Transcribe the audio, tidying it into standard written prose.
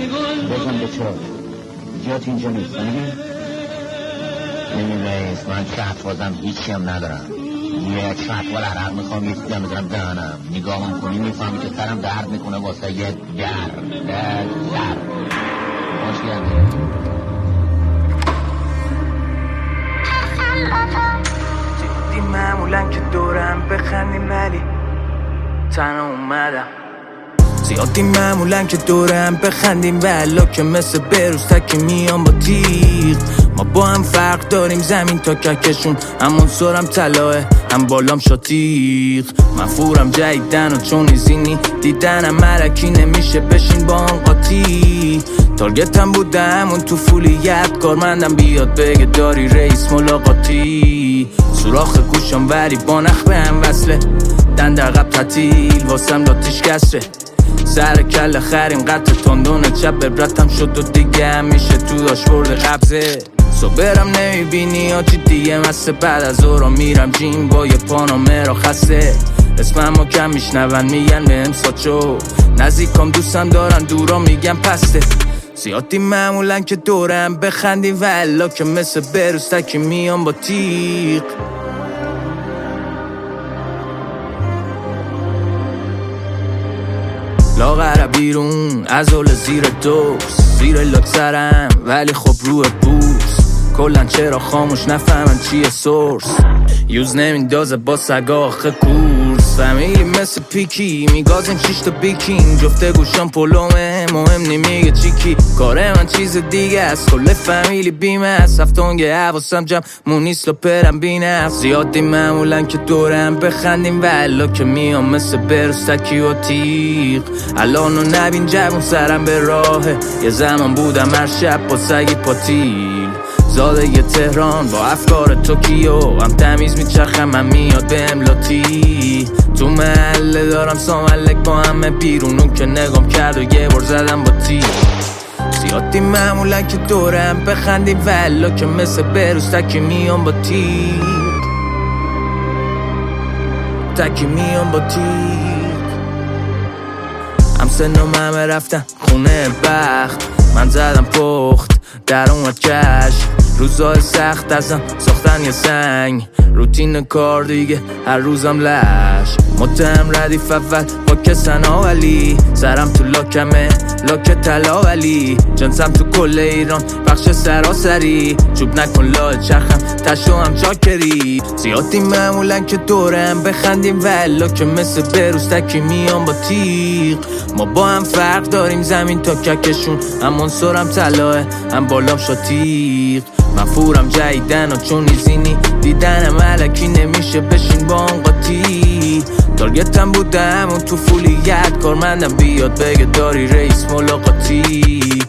بزن به چرا جات اینجا نیست نمی رئیس من شهت بازم هیچی هم ندارم یک شهت وال عرق میخوام یه چیزی هم بزنم دهنم نگاه کنی میفهمی که سرم درد میکنه واسه یه در باشی هم جدی معمولا که دورم بخندیم ولی تنها اومدم زیادی معمولا که دورم بخندیم ولی که مثل بروز تکی میام با تیغ ما با هم فرق داریم زمین تا ککشون همون سرم طلاه هم بالام شاتیغ من فورم جدیدن و چون ایزینی دیدنم مرکی نمیشه بشین با هم قاطی تارگتم بوده همون تو فولیت کارمندم بیاد بگه داری رئیس ملاقاتی سوراخ گوشم وری با نخ به هم وصله دن در قب تعطیل واسم لاتیش کسره سر کل خریم قطع تندونه چپ ببرتم شد و دیگه همیشه تو داشبورد قبضه صبرم نمیبینی آجی دیگه مسته بعد از اورا میرم جیم با یه پانامه را خسته اسممو کم میشنون میگن به امساچو نزدیکام دوستم دارن دورا میگن پسته زیادی معمولا که دورم بخندیم ولا که مثل بروز تکی میام با تیغ لاغر بیرون از اول زیر دوست زیر لکسرم ولی خب روی بوس کلن چرا خاموش نفهمن چیه سورس یوز نمیندازه با سگا آخه کورس فامیلی مثل پیکی میگازیم 6 تا بیکینگ جفته گوشم پلومه مهم نمیگه چیکی کاره من چیز دیگه است کل فامیلی بیمه است هفتونگه حواسم جمع مونیست و پرم بینه زیادی معمولا که دورم بخندیم ولا که میام مثل بروز تکی و تیغ الانو نبین جوون سرم به راهه یه زمان بودم هر شب با سگی پاتیل زاده یه تهران با افکار توکیو هم تمیز میچرخم من میاد به املاتی تو محله دارم ساملک با همه بیرونون که نگام کرد و یه بار زدم با تیر زیادی معمولا که دورم بخندیم ولا که مثل بروز تکی میام با تیر تکی میام با تیر هم سنم همه رفتن خونه بخت من زدم پخت در اومد کش روزای سخت ازم ساختن یه سنگ روتین کار دیگه هر روزم لش متهم ردیف اول با کسن آولی سرم تو لاکمه لاک طلا ولی جنسم تو کل ایران بخش سراسری چوب نکن لاه چرخم تشو هم چاکری زیادی معمولا که دورم بخندیم ولا که مثل بروز تکی میام با تیغ ما با هم فرق داریم زمین تا ککشون همون سرم طلاه هم بالام شاتیغ من فورم جدیدن و چون ایزینی دیدنم علکی نمیشه بشین با هم قاطی تارگتم بوده همون تو فولیت کارمندم بیاد بگه داری رئیس ملاقاتی